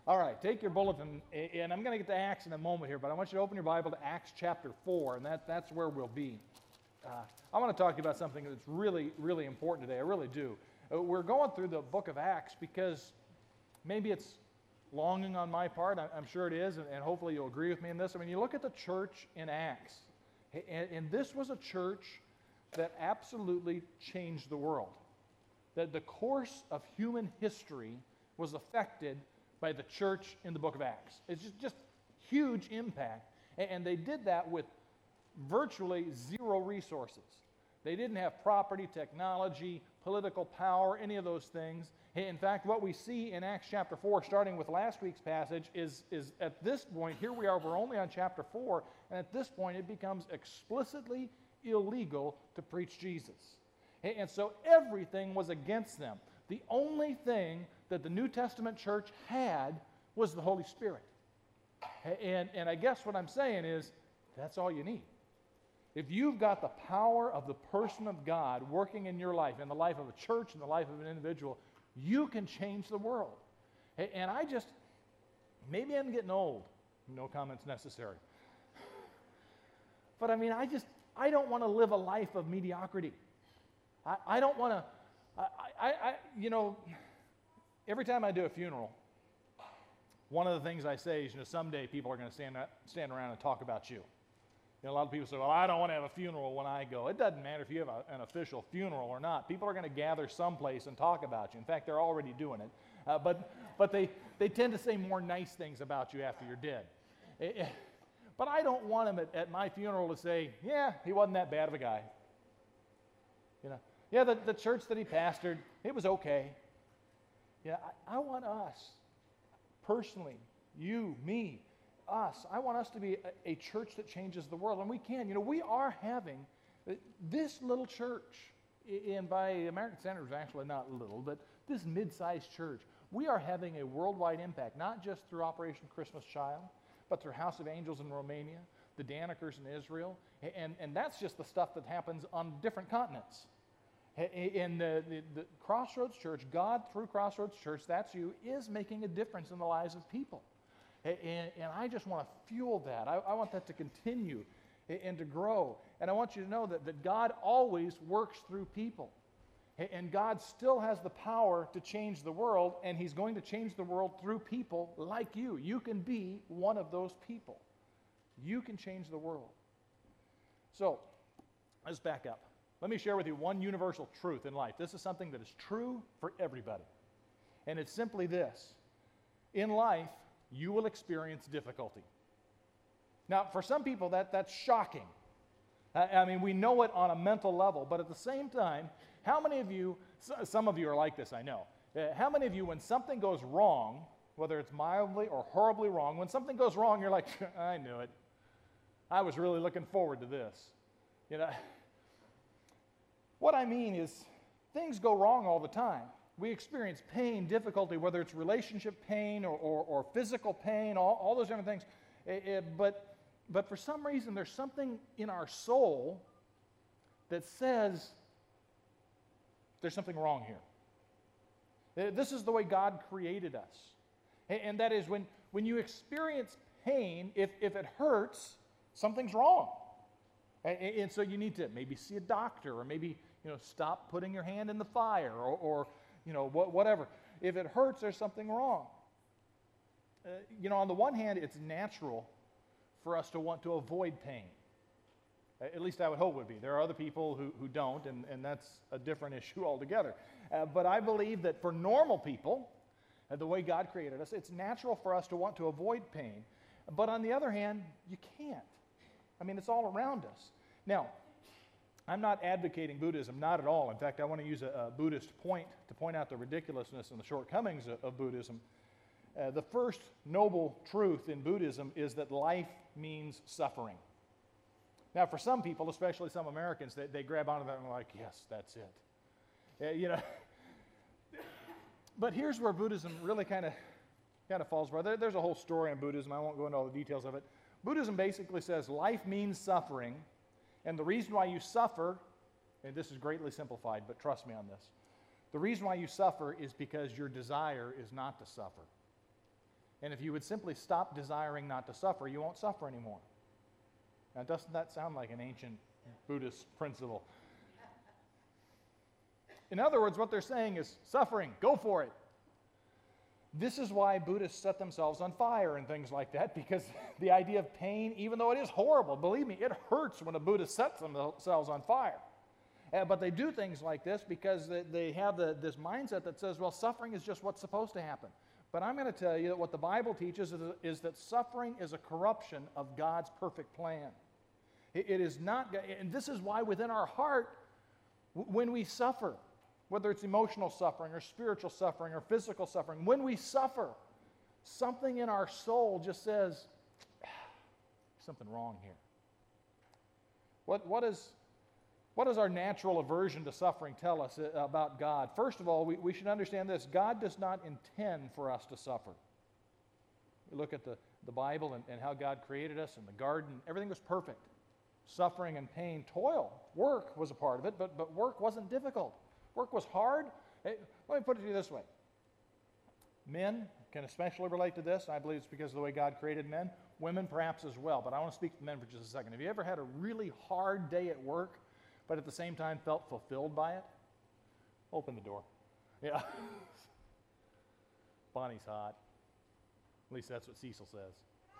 All right, take your bulletin, and I'm going to get to Acts in a moment here, but I want you to open your Bible to Acts chapter 4, and that's where we'll be. I want to talk to you about something that's really, really important today. I really do. We're going through the book of Acts because maybe it's longing on my part. I'm sure it is, and hopefully you'll agree with me in this. I mean, you look at the church in Acts, and this was a church that absolutely changed the world. That the course of human history was affected by the church in the book of Acts. It's just huge impact. And they did that with virtually zero resources. They didn't have property, technology, political power, any of those things. In fact, what we see in Acts chapter 4, starting with last week's passage, is at this point, here we are, we're only on chapter 4, and at this point it becomes explicitly illegal to preach Jesus. And so everything was against them. The only thing that the New Testament church had was the Holy Spirit. And I guess what I'm saying is, that's all you need. If you've got the power of the person of God working in your life, in the life of a church, in the life of an individual, you can change the world. And maybe I'm getting old. No comments necessary. But I mean, I don't want to live a life of mediocrity. I don't want to, every time I do a funeral, one of the things I say is, someday people are going to stand around and talk about you. A lot of people say, well, I don't want to have a funeral when I go. It doesn't matter if you have an official funeral or not. People are going to gather someplace and talk about you. In fact, they're already doing it. But they tend to say more nice things about you after you're dead. But I don't want them at my funeral to say, yeah, he wasn't that bad of a guy. Yeah, the church that he pastored, it was okay. Yeah, I want us, personally, you, me, us, I want us to be a church that changes the world. And we can. We are having this little church, and by American standards, actually not little, but this mid-sized church, we are having a worldwide impact, not just through Operation Christmas Child, but through House of Angels in Romania, the Danikers in Israel, and that's just the stuff that happens on different continents. In the Crossroads Church, God, through Crossroads Church, that's you, is making a difference in the lives of people. And I just want to fuel that. I want that to continue and to grow. And I want you to know that God always works through people. And God still has the power to change the world, and He's going to change the world through people like you. You can be one of those people. You can change the world. So, let's back up. Let me share with you one universal truth in life. This is something that is true for everybody. And it's simply this. In life, you will experience difficulty. Now, for some people, that's shocking. I mean, we know it on a mental level, but at the same time, how many of you, some of you are like this, I know. How many of you, when something goes wrong, whether it's mildly or horribly wrong, when something goes wrong, you're like, I knew it. I was really looking forward to this. What I mean is, things go wrong all the time. We experience pain, difficulty, whether it's relationship pain or physical pain, all those different things. But for some reason, there's something in our soul that says there's something wrong here. This is the way God created us. And that is when you experience pain, if it hurts, something's wrong. And so you need to maybe see a doctor, or maybe stop putting your hand in the fire, or whatever. If it hurts, there's something wrong. On the one hand, it's natural for us to want to avoid pain. At least I would hope it would be. There are other people who don't, and that's a different issue altogether. But I believe that for normal people, the way God created us, it's natural for us to want to avoid pain. But on the other hand, you can't. I mean, it's all around us. Now, I'm not advocating Buddhism, not at all. In fact, I want to use a Buddhist point to point out the ridiculousness and the shortcomings of Buddhism. The first noble truth in Buddhism is that life means suffering. Now, for some people, especially some Americans, they grab onto that and are like, yes, that's it. But here's where Buddhism really kind of falls apart. There's a whole story on Buddhism. I won't go into all the details of it. Buddhism basically says life means suffering, and the reason why you suffer, and this is greatly simplified, but trust me on this, the reason why you suffer is because your desire is not to suffer. And if you would simply stop desiring not to suffer, you won't suffer anymore. Now, doesn't that sound like an ancient Buddhist principle? In other words, what they're saying is suffering, go for it. This is why Buddhists set themselves on fire and things like that, because the idea of pain, even though it is horrible, believe me, it hurts when a Buddhist sets themselves on fire. But they do things like this because they have this mindset that says, well, suffering is just what's supposed to happen. But I'm going to tell you that what the Bible teaches is that suffering is a corruption of God's perfect plan. It is not, and this is why within our heart, when we suffer, whether it's emotional suffering or spiritual suffering or physical suffering, when we suffer, something in our soul just says, something wrong here. What does our natural aversion to suffering tell us about God? First of all, we should understand this. God does not intend for us to suffer. We look at the Bible and how God created us in the garden. Everything was perfect. Suffering and pain, toil, work was a part of it, but work wasn't difficult. Work was hard. Let me put it to you this way. Men can especially relate to this. I believe it's because of the way God created men. Women perhaps as well, but I want to speak to men for just a second. Have you ever had a really hard day at work, but at the same time felt fulfilled by it? Open the door. Yeah. Bonnie's hot. At least that's what Cecil says.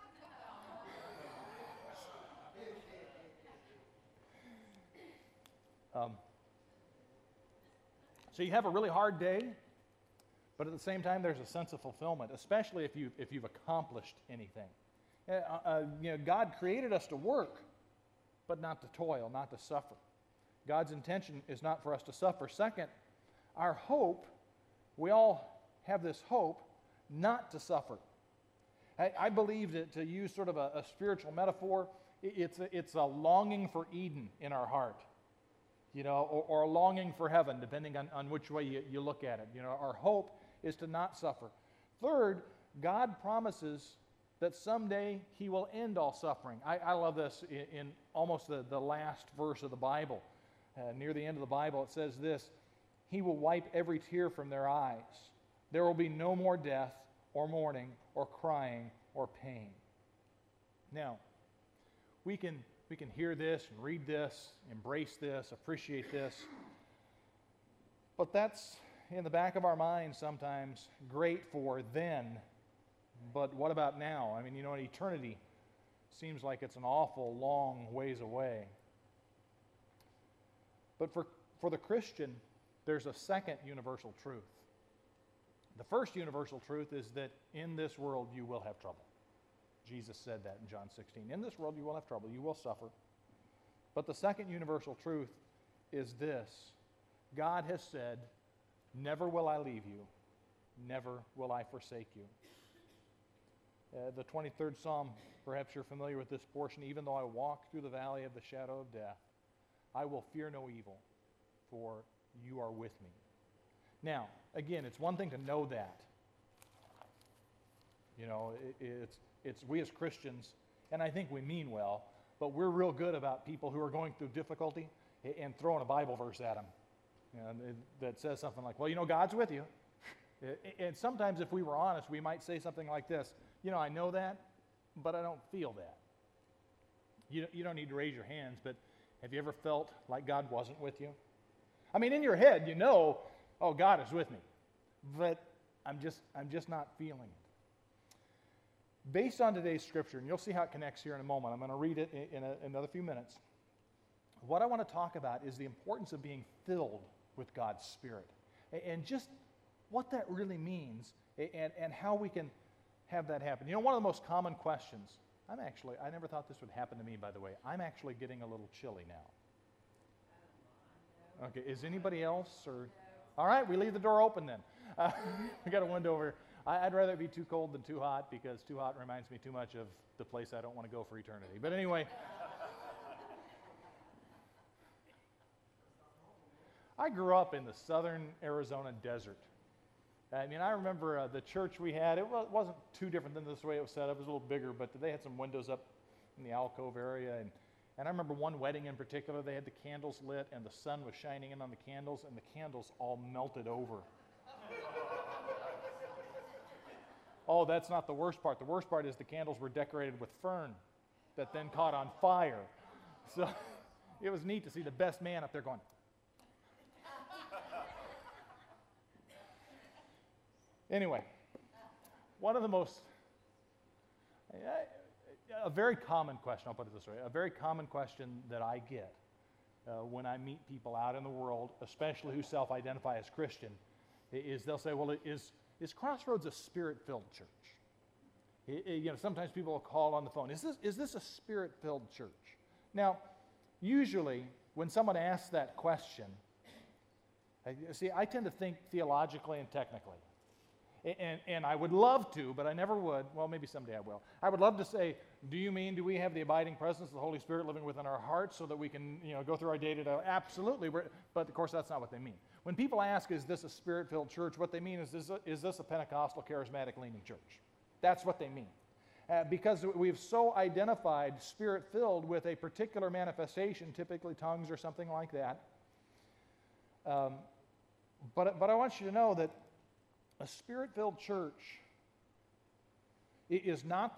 So you have a really hard day, but at the same time there's a sense of fulfillment, especially if you've accomplished anything. God created us to work, but not to toil, not to suffer. God's intention is not for us to suffer. Second, our hope, we all have this hope not to suffer. I believe that, to use sort of a spiritual metaphor, it's a longing for Eden in our heart. Or a longing for heaven, depending on which way you look at it. Our hope is to not suffer. Third, God promises that someday He will end all suffering. I love this in almost the last verse of the Bible. Near the end of the Bible, it says this: He will wipe every tear from their eyes. There will be no more death, or mourning, or crying, or pain. Now, we can hear this and read this, embrace this, appreciate this. But that's in the back of our minds sometimes great for then. But what about now? I mean, eternity seems like it's an awful long ways away. But for the Christian, there's a second universal truth. The first universal truth is that in this world you will have trouble. Jesus said that in John 16. In this world you will have trouble, you will suffer. But the second universal truth is this: God has said, never will I leave you, never will I forsake you. The 23rd Psalm, perhaps you're familiar with this portion: even though I walk through the valley of the shadow of death, I will fear no evil, for you are with me. Now, again, it's one thing to know that. It's we as Christians, and I think we mean well, but we're real good about people who are going through difficulty and throwing a Bible verse at them that says something like, well, God's with you. And sometimes if we were honest, we might say something like this: I know that, but I don't feel that. You don't need to raise your hands, but have you ever felt like God wasn't with you? I mean, in your head, oh, God is with me, but I'm just not feeling it. Based on today's scripture, and you'll see how it connects here in a moment. I'm going to read it in another few minutes. What I want to talk about is the importance of being filled with God's Spirit, and just what that really means, and how we can have that happen. One of the most common questions, I never thought this would happen to me, by the way. I'm actually getting a little chilly now. Okay, is anybody else? All right, we leave the door open then. We got a window over. I'd rather it be too cold than too hot, because too hot reminds me too much of the place I don't want to go for eternity. But anyway, I grew up in the southern Arizona desert. I mean, I remember the church we had, it wasn't too different than this way it was set up. It was a little bigger, but they had some windows up in the alcove area. And I remember one wedding in particular, they had the candles lit, and the sun was shining in on the candles, and the candles all melted over. Oh, that's not the worst part. The worst part is the candles were decorated with fern that then caught on fire. So it was neat to see the best man up there going. Anyway, one of the most, a very common question, I'll put it this way, a very common question that I get when I meet people out in the world, especially who self-identify as Christian, is they'll say, well, is Crossroads a spirit-filled church? Sometimes people will call on the phone, is this a spirit-filled church? Now, usually, when someone asks that question, I tend to think theologically and technically. And I would love to, but I never would. Well, maybe someday I will. I would love to say, do we have the abiding presence of the Holy Spirit living within our hearts so that we can, go through our day-to-day? Absolutely. But of course, that's not what they mean. When people ask, is this a spirit-filled church, what they mean is this a Pentecostal charismatic-leaning church? That's what they mean. Because we've so identified spirit-filled with a particular manifestation, typically tongues or something like that. But I want you to know that a spirit-filled church is not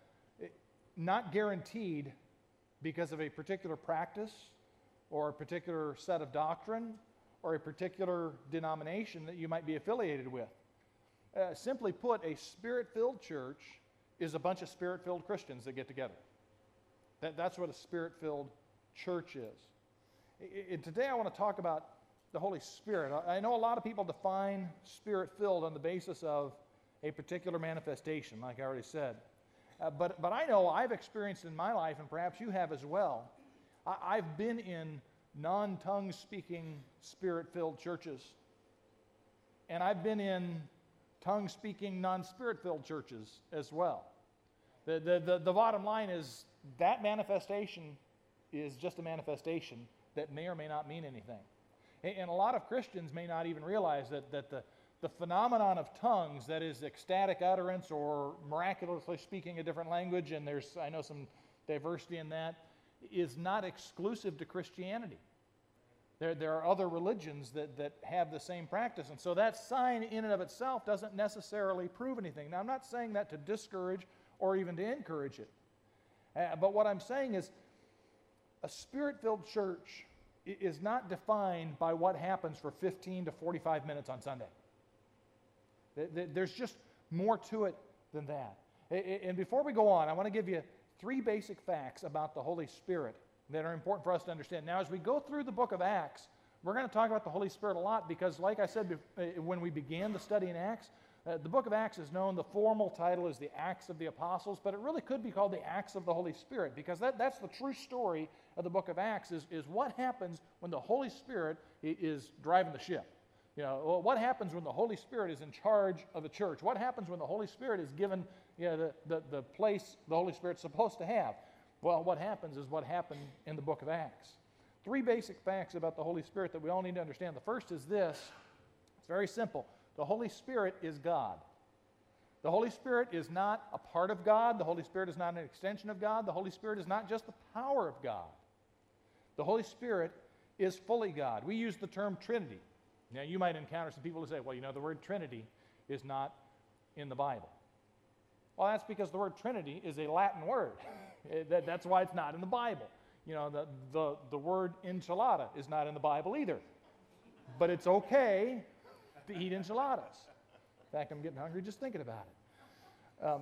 guaranteed because of a particular practice or a particular set of doctrine or a particular denomination that you might be affiliated with. Simply put, a spirit-filled church is a bunch of spirit-filled Christians that get together. That's what a spirit-filled church is. And today I want to talk about the Holy Spirit. I know a lot of people define spirit-filled on the basis of a particular manifestation, like I already said. But I know I've experienced in my life, and perhaps you have as well, I've been in non-tongue speaking spirit-filled churches. And I've been in tongue-speaking non-spirit-filled churches as well. The bottom line is that manifestation is just a manifestation that may or may not mean anything. And a lot of Christians may not even realize that the phenomenon of tongues, that is ecstatic utterance or miraculously speaking a different language, and I know some diversity in that, is not exclusive to Christianity. There are other religions that have the same practice, and so that sign in and of itself doesn't necessarily prove anything. Now, I'm not saying that to discourage or even to encourage it. But what I'm saying is a spirit-filled church is not defined by what happens for 15 to 45 minutes on Sunday. There's just more to it than that. And before we go on, I want to give you 3 basic facts about the Holy Spirit that are important for us to understand. Now, as we go through the book of Acts, we're going to talk about the Holy Spirit a lot because, like I said when we began the study in Acts, the book of Acts is known, the formal title is the Acts of the Apostles, but it really could be called the Acts of the Holy Spirit because that's the true story of the book of Acts is what happens when the Holy Spirit is driving the ship. What happens when the Holy Spirit is in charge of a church? What happens when the Holy Spirit is given the place the Holy Spirit's supposed to have? Well, what happens is what happened in the book of Acts. 3 basic facts about the Holy Spirit that we all need to understand. The first is this. It's very simple. The Holy Spirit is God. The Holy Spirit is not a part of God. The Holy Spirit is not an extension of God. The Holy Spirit is not just the power of God. The Holy Spirit is fully God. We use the term Trinity. Now, you might encounter some people who say, well, the word Trinity is not in the Bible. Well, that's because the word Trinity is a Latin word. That's why it's not in the Bible. The word enchilada is not in the Bible either. But it's okay to eat enchiladas. In fact, I'm getting hungry just thinking about it.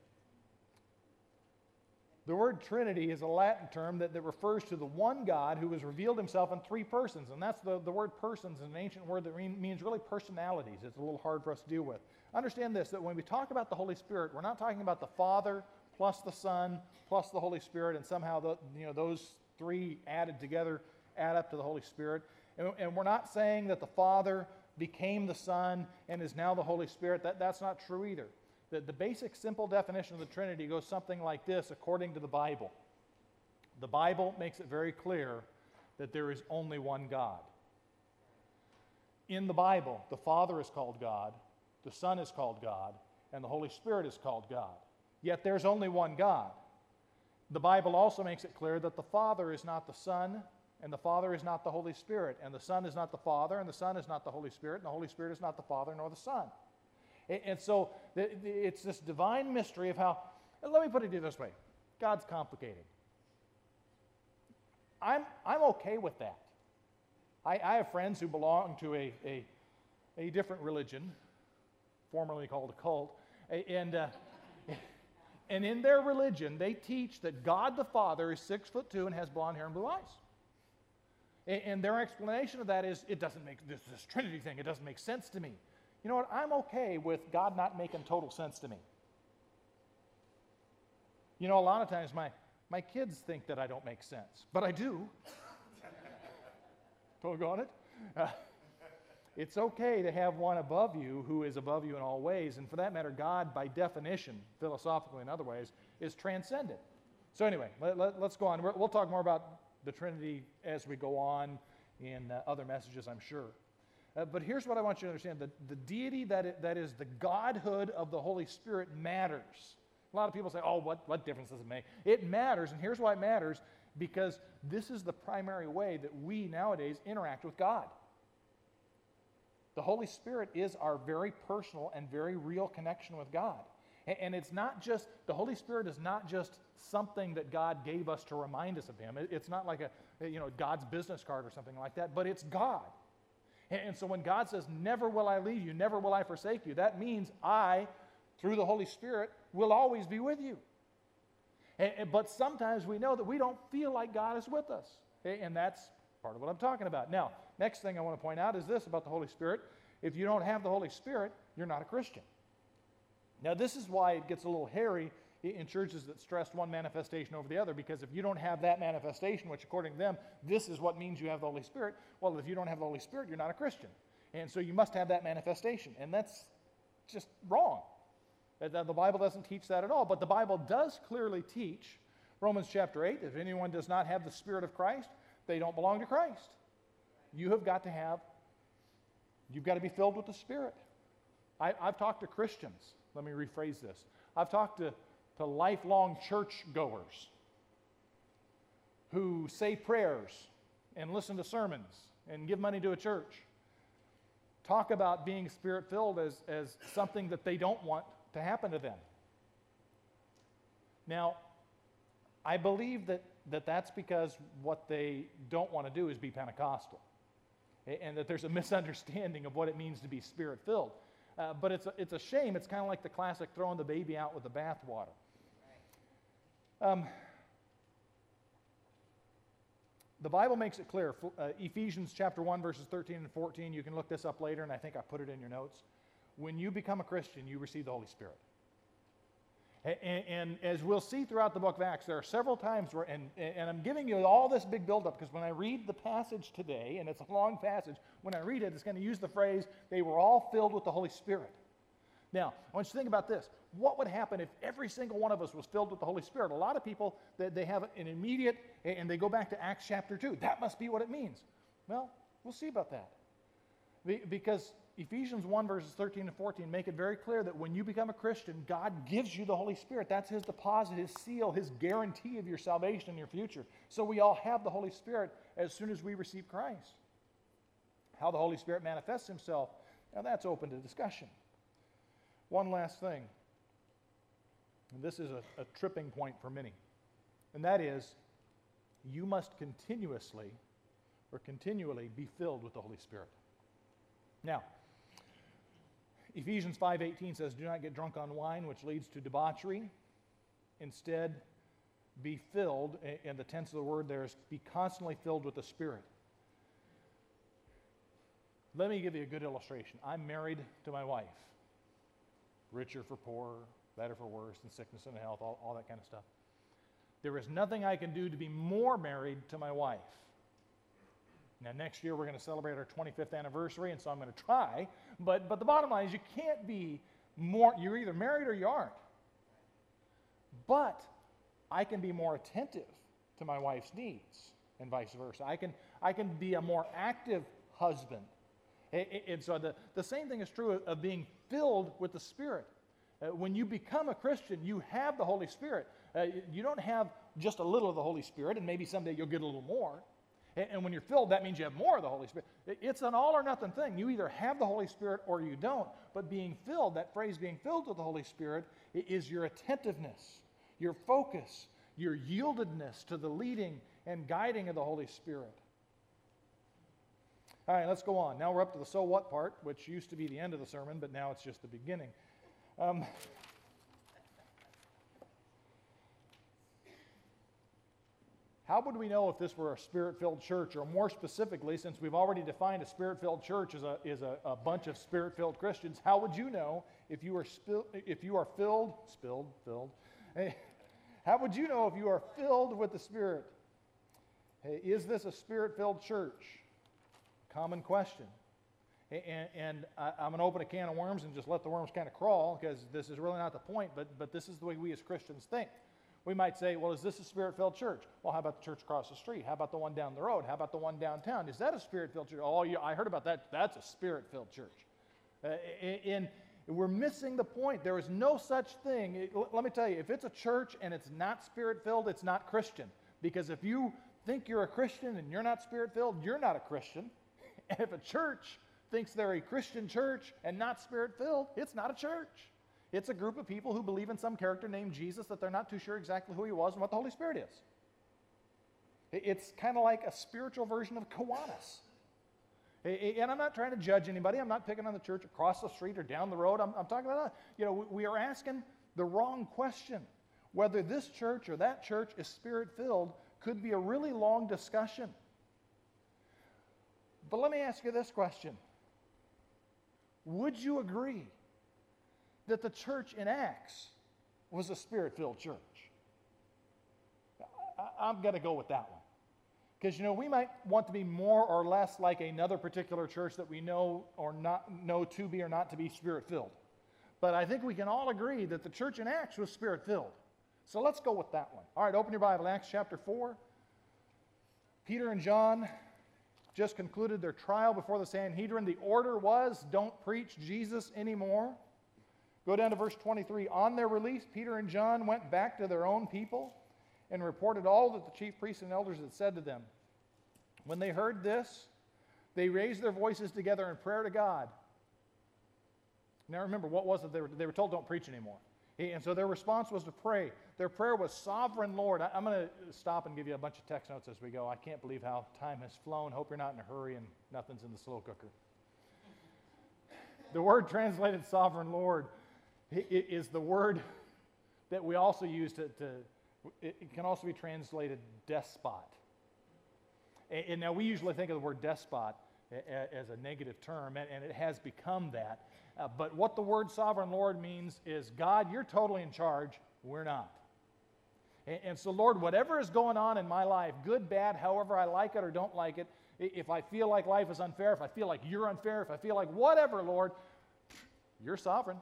The word Trinity is a Latin term that refers to the one God who has revealed himself in 3 persons. And that's the word persons is an ancient word that means really personalities. It's a little hard for us to deal with. Understand this, that when we talk about the Holy Spirit, we're not talking about the Father plus the Son plus the Holy Spirit, and somehow those 3 added together add up to the Holy Spirit. And we're not saying that the Father became the Son and is now the Holy Spirit. That's not true either. The basic simple definition of the Trinity goes something like this according to the Bible. The Bible makes it very clear that there is only one God. In the Bible, the Father is called God, the Son is called God, and the Holy Spirit is called God. Yet there's only one God. The Bible also makes it clear that the Father is not the Son, and the Father is not the Holy Spirit, and the Son is not the Father, and the Son is not the Holy Spirit, and the Holy Spirit is not the Father nor the Son. And so it's this divine mystery of how, let me put it to you this way, God's complicated. I'm okay with that. I have friends who belong to a different religion, formerly called a cult, and in their religion, they teach that God the Father is 6'2" and has blonde hair and blue eyes. And their explanation of that is, it doesn't make, this Trinity thing, it doesn't make sense to me. You know what, I'm okay with God not making total sense to me. You know, a lot of times my kids think that I don't make sense, but I do. Doggone it. It's okay to have one above you who is above you in all ways, and for that matter, God, by definition, philosophically and other ways, is transcendent. So anyway, let's go on. We'll talk more about the Trinity as we go on in other messages, I'm sure. But here's what I want you to understand. The deity that is the Godhood of the Holy Spirit matters. A lot of people say, oh, what difference does it make? It matters, and here's why it matters, because this is the primary way that we nowadays interact with God. The Holy Spirit is our very personal and very real connection with God. And it's not just, the Holy Spirit is not just something that God gave us to remind us of Him. It's not like God's business card or something like that, but it's God. And so when God says, never will I leave you, never will I forsake you, that means I, through the Holy Spirit, will always be with you. But sometimes we know that we don't feel like God is with us. And that's part of what I'm talking about. Now, next thing I want to point out is this about the Holy Spirit. If you don't have the Holy Spirit, you're not a Christian. Now, this is why it gets a little hairy in churches that stress one manifestation over the other, because if you don't have that manifestation, which according to them, this is what means you have the Holy Spirit, well, if you don't have the Holy Spirit, you're not a Christian. And so you must have that manifestation. And that's just wrong. The Bible doesn't teach that at all. But the Bible does clearly teach, Romans chapter 8, if anyone does not have the Spirit of Christ, they don't belong to Christ. You've got to be filled with the Spirit. I've talked to Christians. Let me rephrase this. I've talked to lifelong church goers who say prayers and listen to sermons and give money to a church. Talk about being Spirit-filled as something that they don't want to happen to them. Now, I believe that's because what they don't want to do is be Pentecostal, and that there's a misunderstanding of what it means to be Spirit-filled. But it's a shame. It's kind of like the classic throwing the baby out with the bathwater. The Bible makes it clear. Ephesians chapter 1, verses 13 and 14, you can look this up later, and I think I put it in your notes. When you become a Christian, you receive the Holy Spirit. And as we'll see throughout the book of Acts, there are several times where, and I'm giving you all this big buildup because when I read the passage today, and it's a long passage, when I read it, it's going to use the phrase, they were all filled with the Holy Spirit. Now, I want you to think about this. What would happen if every single one of us was filled with the Holy Spirit? A lot of people, they have an immediate, and they go back to Acts chapter 2. That must be what it means. Well, we'll see about that. Because Ephesians 1, verses 13 and 14 make it very clear that when you become a Christian, God gives you the Holy Spirit. That's His deposit, His seal, His guarantee of your salvation and your future. So we all have the Holy Spirit as soon as we receive Christ. How the Holy Spirit manifests Himself, now that's open to discussion. One last thing, and this is a tripping point for many, and that is you must continually be filled with the Holy Spirit. Now, Ephesians 5:18 says, do not get drunk on wine, which leads to debauchery. Instead, be filled, and the tense of the word there is be constantly filled with the Spirit. Let me give you a good illustration. I'm married to my wife. Richer for poorer, better for worse, in sickness and health, all that kind of stuff. There is nothing I can do to be more married to my wife. Now, next year we're going to celebrate our 25th anniversary, and so I'm going to try. But the bottom line is you can't be more, you're either married or you aren't. But I can be more attentive to my wife's needs, and vice versa. I can be a more active husband. And so the same thing is true of being filled with the Spirit. When you become a Christian, you have the Holy Spirit. You don't have just a little of the Holy Spirit, and maybe someday you'll get a little more. And when you're filled, that means you have more of the Holy Spirit. It's an all or nothing thing. You either have the Holy Spirit or you don't. But being filled, that phrase being filled with the Holy Spirit, is your attentiveness, your focus, your yieldedness to the leading and guiding of the Holy Spirit. All right, let's go on. Now we're up to the so what part, which used to be the end of the sermon, but now it's just the beginning. How would we know if this were a Spirit-filled church? Or more specifically, since we've already defined a Spirit-filled church as a bunch of Spirit-filled Christians, how would you know if you are filled? How would you know if you are filled with the Spirit? Hey, is this a Spirit-filled church? Common question. And I'm going to open a can of worms and just let the worms kind of crawl, because this is really not the point, but this is the way we as Christians think. We might say, well, is this a Spirit-filled church? Well, how about the church across the street? How about the one down the road? How about the one downtown? Is that a Spirit-filled church? Oh, yeah, I heard about that. That's a Spirit-filled church. And we're missing the point. There is no such thing. Let me tell you, if it's a church and it's not Spirit-filled, it's not Christian. Because if you think you're a Christian and you're not Spirit-filled, you're not a Christian. And if a church thinks they're a Christian church and not Spirit-filled, it's not a church. It's a group of people who believe in some character named Jesus that they're not too sure exactly who he was and what the Holy Spirit is. It's kind of like a spiritual version of Kiwanis. And I'm not trying to judge anybody. I'm not picking on the church across the street or down the road. I'm talking about, we are asking the wrong question. Whether this church or that church is Spirit-filled could be a really long discussion. But let me ask you this question. Would you agree that the church in Acts was a Spirit-filled church? I'm going to go with that one. Because, we might want to be more or less like another particular church that we know or not know to be or not to be Spirit-filled. But I think we can all agree that the church in Acts was Spirit-filled. So let's go with that one. All right, open your Bible, Acts chapter 4. Peter and John just concluded their trial before the Sanhedrin. The order was, don't preach Jesus anymore. Go down to verse 23. On their release, Peter and John went back to their own people and reported all that the chief priests and elders had said to them. When they heard this, they raised their voices together in prayer to God. Now remember, what was it? They were told, don't preach anymore. And so their response was to pray. Their prayer was, Sovereign Lord. I'm going to stop and give you a bunch of text notes as we go. I can't believe how time has flown. Hope you're not in a hurry and nothing's in the slow cooker. The word translated Sovereign Lord is the word that we also use it can also be translated despot. And now we usually think of the word despot as a negative term, and it has become that. But what the word Sovereign Lord means is, God, you're totally in charge, we're not. And so, Lord, whatever is going on in my life, good, bad, however I like it or don't like it, if I feel like life is unfair, if I feel like you're unfair, if I feel like whatever, Lord, you're sovereign.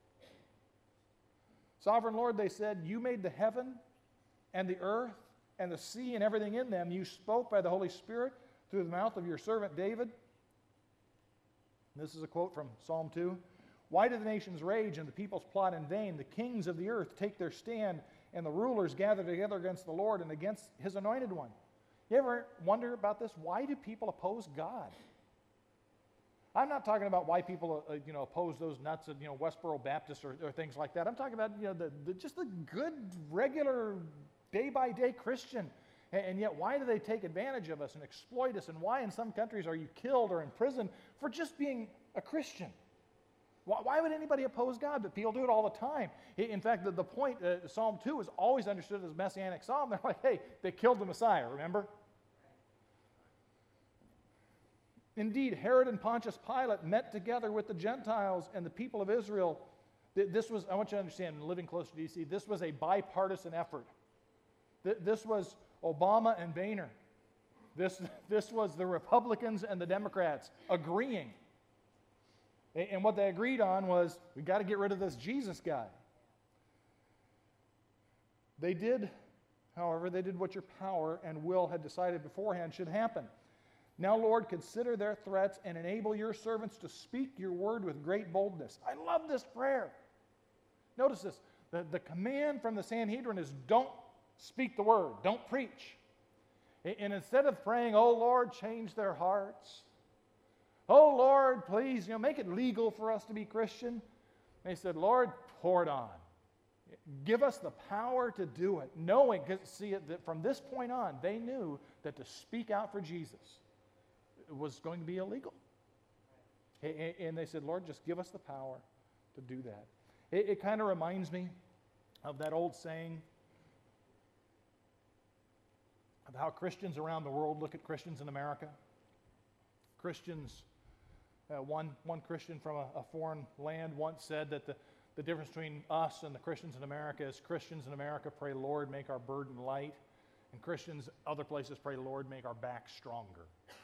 Sovereign Lord, they said, you made the heaven and the earth and the sea and everything in them. You spoke by the Holy Spirit through the mouth of your servant David. This is a quote from Psalm 2. Why do the nations rage and the peoples plot in vain? The kings of the earth take their stand, and the rulers gather together against the Lord and against his anointed one. You ever wonder about this? Why do people oppose God? I'm not talking about why people oppose those nuts of Westboro Baptists or things like that. I'm talking about just the good, regular, day-by-day Christian. And yet, why do they take advantage of us and exploit us? And why in some countries are you killed or imprisoned for just being a Christian? Why would anybody oppose God? But people do it all the time. In fact, the point, Psalm 2 is always understood as a messianic psalm. They're like, hey, they killed the Messiah, remember? Indeed, Herod and Pontius Pilate met together with the Gentiles and the people of Israel. This was, I want you to understand, living close to D.C., this was a bipartisan effort. This was Obama and Boehner. This was the Republicans and the Democrats agreeing. And what they agreed on was, we've got to get rid of this Jesus guy. They did, however, what your power and will had decided beforehand should happen. Now, Lord, consider their threats and enable your servants to speak your word with great boldness. I love this prayer. Notice this. The command from the Sanhedrin is don't speak the word. Don't preach. And instead of praying, oh Lord, change their hearts. Oh Lord, please, make it legal for us to be Christian. They said, Lord, pour it on. Give us the power to do it. Knowing, that from this point on, they knew that to speak out for Jesus was going to be illegal. And they said, Lord, just give us the power to do that. It kind of reminds me of that old saying of how Christians around the world look at Christians in America. Christians, one Christian from a foreign land once said that the difference between us and the Christians in America is Christians in America pray, Lord, make our burden light, and Christians other places pray, Lord, make our back stronger.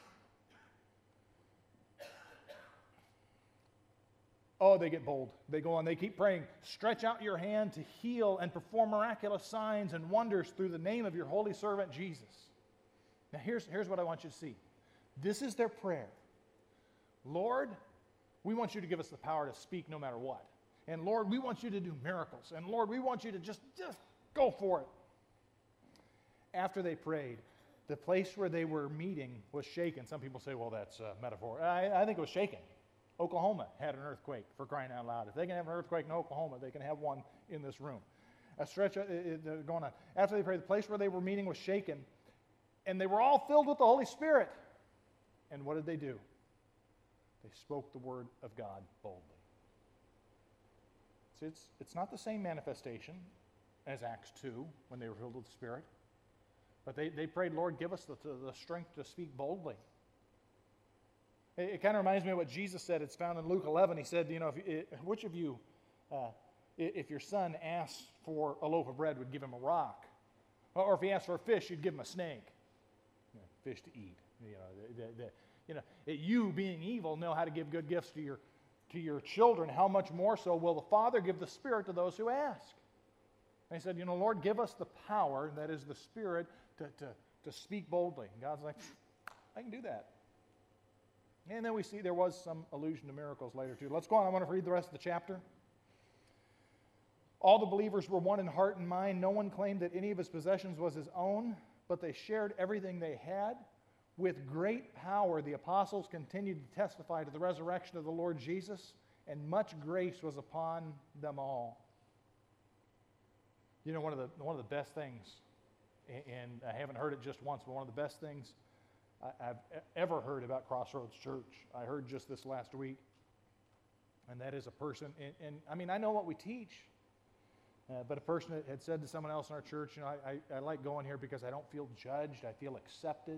Oh, they get bold. They go on. They keep praying. Stretch out your hand to heal and perform miraculous signs and wonders through the name of your holy servant Jesus. Now, here's what I want you to see. This is their prayer. Lord, we want you to give us the power to speak no matter what. And Lord, we want you to do miracles. And Lord, we want you to just go for it. After they prayed, the place where they were meeting was shaken. Some people say, well, that's a metaphor. I think it was shaken. Oklahoma had an earthquake, for crying out loud. If they can have an earthquake in Oklahoma, they can have one in this room. A stretch going on. After they prayed, the place where they were meeting was shaken, and they were all filled with the Holy Spirit. And what did they do? They spoke the word of God boldly. See, it's not the same manifestation as Acts 2 when they were filled with the Spirit. But they prayed, Lord, give us the strength to speak boldly. It kind of reminds me of what Jesus said. It's found in Luke 11. He said, which of you, if your son asks for a loaf of bread, would give him a rock? Or if he asks for a fish, you'd give him a snake. Fish to eat. You being evil know how to give good gifts to your children. How much more so will the Father give the Spirit to those who ask? And he said, Lord, give us the power, that is the Spirit, to speak boldly. And God's like, I can do that. And then we see there was some allusion to miracles later too. Let's go on. I want to read the rest of the chapter. All the believers were one in heart and mind. No one claimed that any of his possessions was his own, but they shared everything they had. With great power, the apostles continued to testify to the resurrection of the Lord Jesus, and much grace was upon them all. One of the best things, and I haven't heard it just once, but one of the best things I've ever heard about Crossroads Church, I heard just this last week, and that is a person, and I mean, I know what we teach, but a person had said to someone else in our church, I like going here because I don't feel judged, I feel accepted.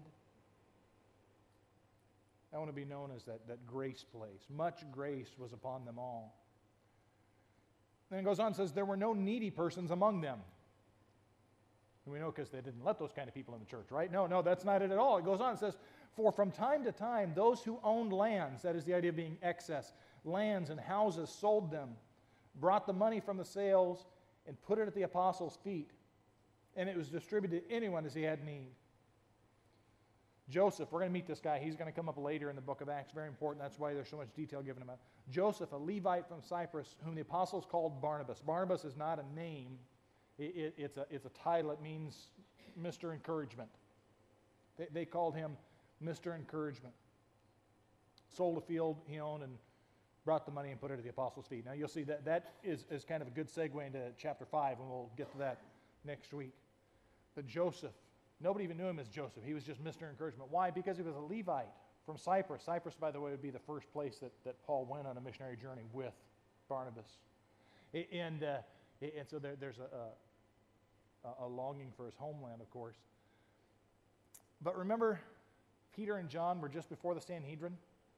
I want to be known as that grace place. Much grace was upon them all. Then it goes on and says, there were no needy persons among them. And we know because they didn't let those kind of people in the church, right? No, that's not it at all. It goes on and says, for from time to time, those who owned lands, that is the idea of being excess, lands and houses, sold them, brought the money from the sales, and put it at the apostles' feet. And it was distributed to anyone as he had need. Joseph, we're going to meet this guy. He's going to come up later in the book of Acts. Very important. That's why there's so much detail given about Joseph, a Levite from Cyprus, whom the apostles called Barnabas. Barnabas is not a name. It's a title. It means Mr. Encouragement. They called him Mr. Encouragement. Sold a field he owned and brought the money and put it at the apostles' feet. Now you'll see that is kind of a good segue into chapter 5, and we'll get to that next week. But Joseph, nobody even knew him as Joseph. He was just Mr. Encouragement. Why? Because he was a Levite from Cyprus. Cyprus, by the way, would be the first place that Paul went on a missionary journey with Barnabas. And so there's a longing for his homeland, of course. But remember, Peter and John were just before the Sanhedrin.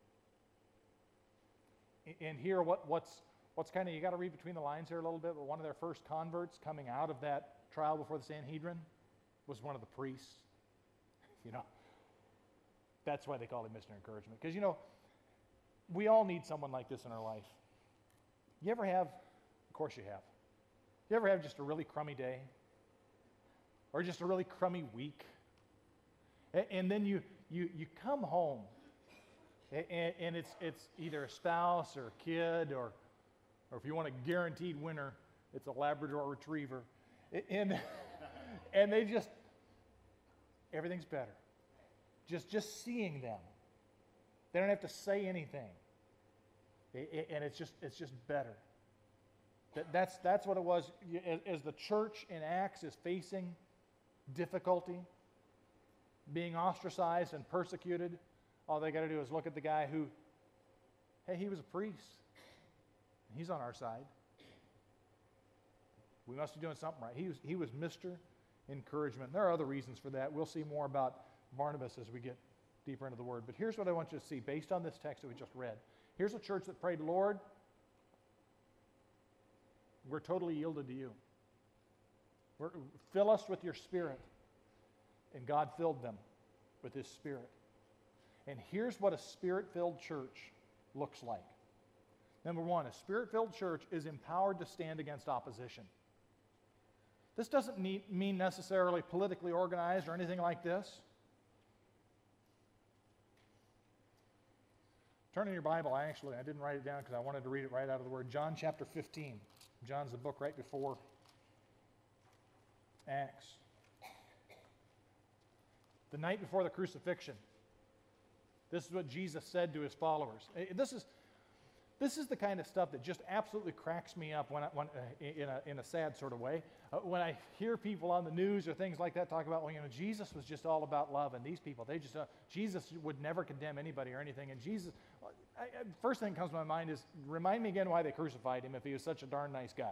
And here, what's kind of, you got to read between the lines here a little bit, but one of their first converts coming out of that trial before the Sanhedrin was one of the priests. That's why they call him Mr. Encouragement. Because, we all need someone like this in our life. You ever have, of course you have, you ever have just a really crummy day? Or just a really crummy week? And then you come home, and it's either a spouse or a kid, or if you want a guaranteed winner, it's a Labrador Retriever. And they everything's better. Just seeing them. They don't have to say anything. And it's just better. That's what it was. As the church in Acts is facing difficulty, being ostracized and persecuted, all they got to do is look at the guy who, hey, he was a priest. He's on our side. We must be doing something right. He was Mr. Encouragement. There are other reasons for that. We'll see more about Barnabas as we get deeper into the Word. But here's what I want you to see based on this text that we just read. Here's a church that prayed, Lord, we're totally yielded to you. Fill us with your Spirit. And God filled them with His Spirit. And here's what a Spirit-filled church looks like. Number one, a Spirit-filled church is empowered to stand against opposition. This doesn't mean necessarily politically organized or anything like this. Turn in your Bible, I didn't write it down because I wanted to read it right out of the Word. John chapter 15. John's the book right before Acts. The night before the crucifixion. This is what Jesus said to His followers. This is the kind of stuff that just absolutely cracks me up in a sad sort of way. When I hear people on the news or things like that talk about, well, Jesus was just all about love, and these people, Jesus would never condemn anybody or anything. And Jesus, first thing that comes to my mind is, remind me again why they crucified Him if He was such a darn nice guy.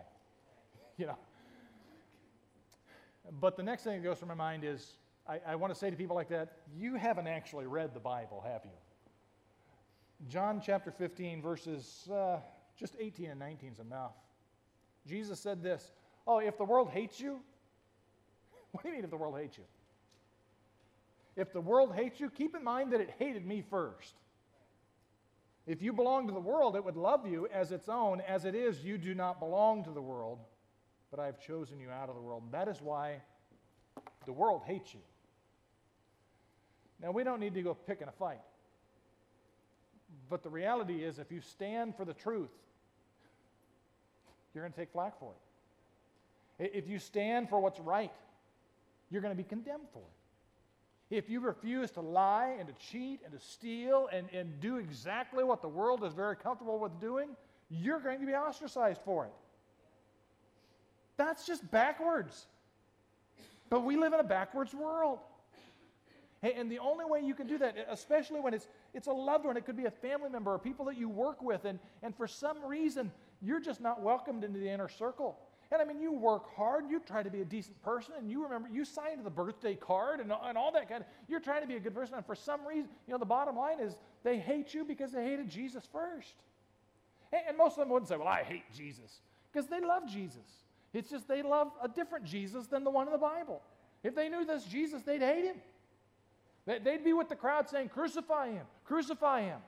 But the next thing that goes through my mind is, I want to say to people like that, you haven't actually read the Bible, have you? John chapter 15, verses just 18 and 19 is enough. Jesus said this, oh, if the world hates you, what do you mean if the world hates you? If the world hates you, keep in mind that it hated me first. If you belong to the world, it would love you as its own. As it is, you do not belong to the world, but I have chosen you out of the world. That is why the world hates you. Now, we don't need to go picking a fight. But the reality is, if you stand for the truth, you're going to take flack for it. If you stand for what's right, you're going to be condemned for it. If you refuse to lie and to cheat and to steal and do exactly what the world is very comfortable with doing, you're going to be ostracized for it. That's just backwards. But we live in a backwards world. And the only way you can do that, especially when it's a loved one, it could be a family member or people that you work with, and for some reason, you're just not welcomed into the inner circle. And I mean, you work hard, you try to be a decent person, and you remember, you signed the birthday card and all that kind of, you're trying to be a good person, and for some reason, the bottom line is they hate you because they hated Jesus first. And most of them wouldn't say, well, I hate Jesus, because they love Jesus. It's just they love a different Jesus than the one in the Bible. If they knew this Jesus, they'd hate Him. They'd be with the crowd saying, crucify Him, crucify Him.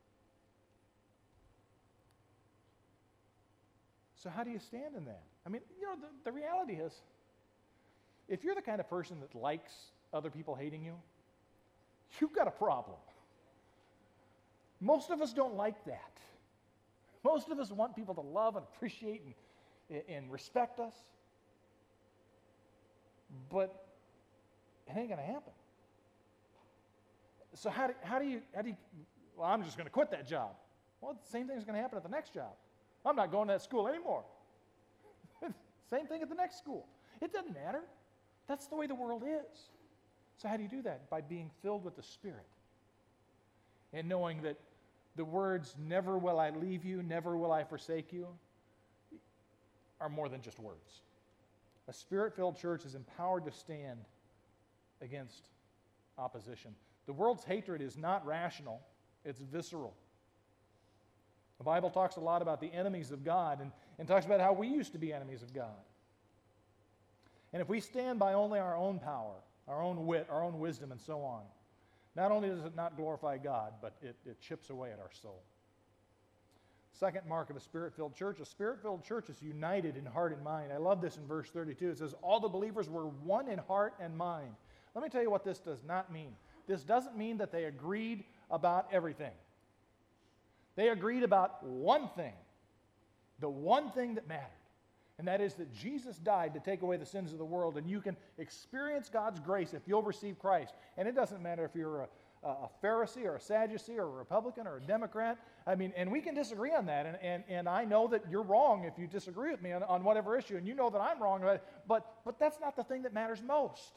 So how do you stand in that? I mean, the reality is, if you're the kind of person that likes other people hating you, you've got a problem. Most of us don't like that. Most of us want people to love and appreciate and respect us. But it ain't going to happen. So how do you, well, I'm just going to quit that job. Well, the same thing is going to happen at the next job. I'm not going to that school anymore. Same thing at the next school. It doesn't matter. That's the way the world is. So how do you do that? By being filled with the Spirit. And knowing that the words, never will I leave you, never will I forsake you, are more than just words. A Spirit-filled church is empowered to stand against opposition. The world's hatred is not rational, it's visceral. The Bible talks a lot about the enemies of God and talks about how we used to be enemies of God. And if we stand by only our own power, our own wit, our own wisdom, and so on, not only does it not glorify God, but it chips away at our soul. Second mark of a Spirit-filled church is united in heart and mind. I love this in verse 32. It says, all the believers were one in heart and mind. Let me tell you what this does not mean. This doesn't mean that they agreed about everything. They agreed about one thing, the one thing that mattered. And that is that Jesus died to take away the sins of the world, and you can experience God's grace if you'll receive Christ. And it doesn't matter if you're a Pharisee or a Sadducee or a Republican or a Democrat. I mean, and we can disagree on that. And I know that you're wrong if you disagree with me on whatever issue, and you know that I'm wrong. But that's not the thing that matters most.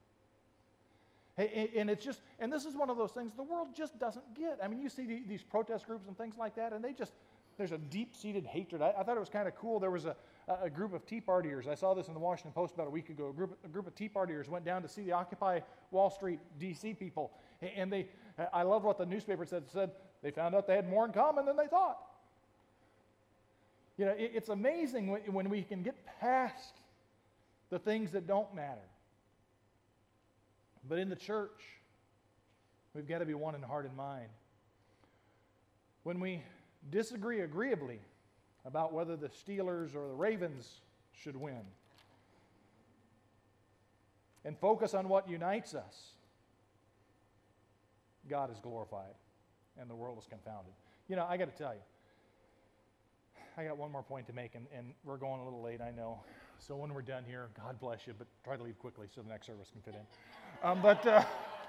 And it's just, and this is one of those things the world just doesn't get. I mean, you see these protest groups and things like that, and there's a deep-seated hatred. I thought it was kind of cool. There was a group of Tea Partiers. I saw this in the Washington Post about a week ago. A group of Tea Partiers went down to see the Occupy Wall Street, D.C. people. And I love what the newspaper said. It said they found out they had more in common than they thought. You know, it's amazing when we can get past the things that don't matter. But in the church, we've got to be one in heart and mind. When we disagree agreeably about whether the Steelers or the Ravens should win, and focus on what unites us, God is glorified and the world is confounded. You know, I got to tell you, I got one more point to make, and we're going a little late, I know. So when we're done here, God bless you, but try to leave quickly so the next service can fit in.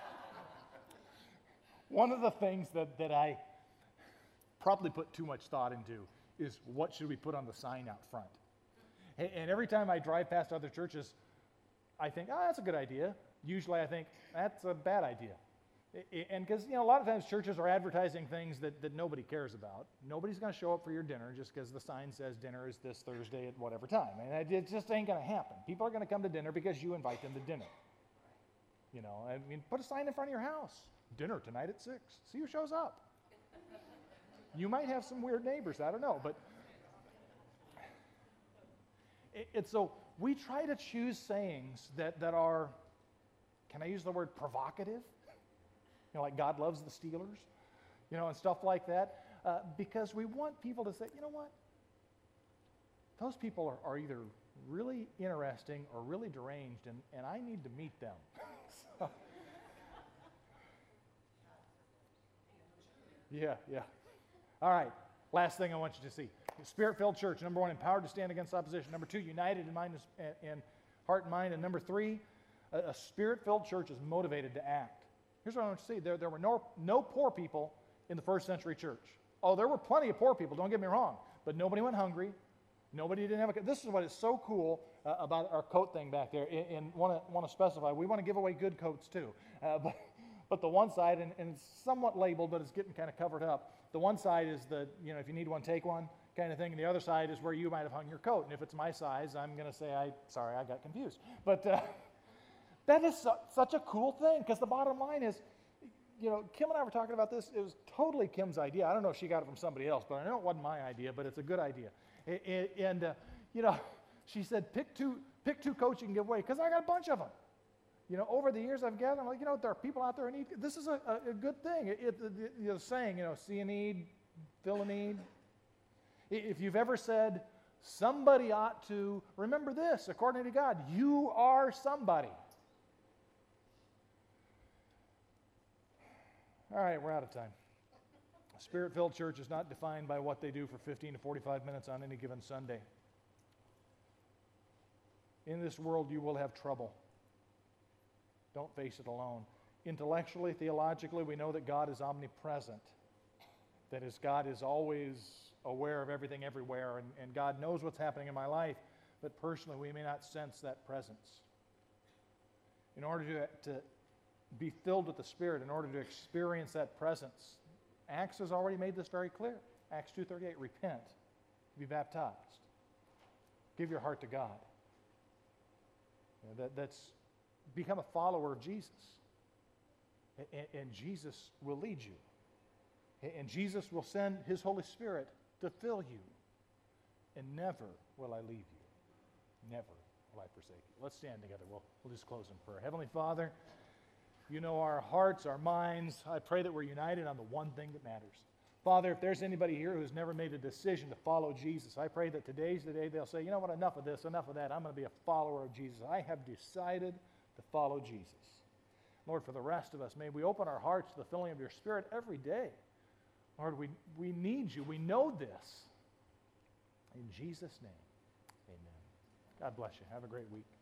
One of the things that I probably put too much thought into is what should we put on the sign out front. And every time I drive past other churches, I think, that's a good idea. Usually I think, that's a bad idea. And because, a lot of times churches are advertising things that nobody cares about. Nobody's going to show up for your dinner just because the sign says dinner is this Thursday at whatever time. And it just ain't going to happen. People are going to come to dinner because you invite them to dinner. I mean, put a sign in front of your house. Dinner tonight at 6. See who shows up. You might have some weird neighbors, I don't know. But so we try to choose sayings that are, can I use the word provocative? Like God loves the Steelers, and stuff like that, because we want people to say, you know what? Those people are either really interesting or really deranged, and I need to meet them. So, yeah. All right, last thing I want you to see. Spirit-filled church, number 1, empowered to stand against opposition. Number 2, united in mind and heart and mind. And number 3, a spirit-filled church is motivated to act. Here's what I want you to see. There were no poor people in the first century church. Oh, there were plenty of poor people, don't get me wrong. But nobody went hungry. Nobody didn't have a coat. This is what is so cool about our coat thing back there. And want to specify, we want to give away good coats too. But the one side, and it's somewhat labeled, but it's getting kind of covered up. The one side is the, if you need one, take one kind of thing. And the other side is where you might have hung your coat. And if it's my size, I'm going to say, sorry, I got confused. But that is such a cool thing, because the bottom line is, Kim and I were talking about this. It was totally Kim's idea. I don't know if she got it from somebody else, but I know it wasn't my idea, but it's a good idea. And she said, pick two coats you can give away, because I got a bunch of them. Over the years I've gathered, I'm like, there are people out there who need, this is a good thing. The saying, see a need, fill a need. If you've ever said, somebody ought to, remember this, according to God, you are somebody. All right, we're out of time. A spirit-filled church is not defined by what they do for 15 to 45 minutes on any given Sunday. In this world, you will have trouble. Don't face it alone. Intellectually, theologically, we know that God is omnipresent. That is, God is always aware of everything everywhere, and God knows what's happening in my life, but personally, we may not sense that presence. In order to be filled with the Spirit, in order to experience that presence, Acts has already made this very clear. Acts 2:38, repent, be baptized, give your heart to God. That's become a follower of Jesus. And Jesus will lead you. And Jesus will send His Holy Spirit to fill you. And never will I leave you. Never will I forsake you. Let's stand together. We'll just close in prayer. Heavenly Father, you know our hearts, our minds. I pray that we're united on the one thing that matters. Father, if there's anybody here who's never made a decision to follow Jesus, I pray that today's the day they'll say, you know what, enough of this, enough of that. I'm going to be a follower of Jesus. I have decided to follow Jesus. Lord, for the rest of us, may we open our hearts to the filling of your Spirit every day. Lord, we need you. We know this. In Jesus' name, amen. God bless you. Have a great week.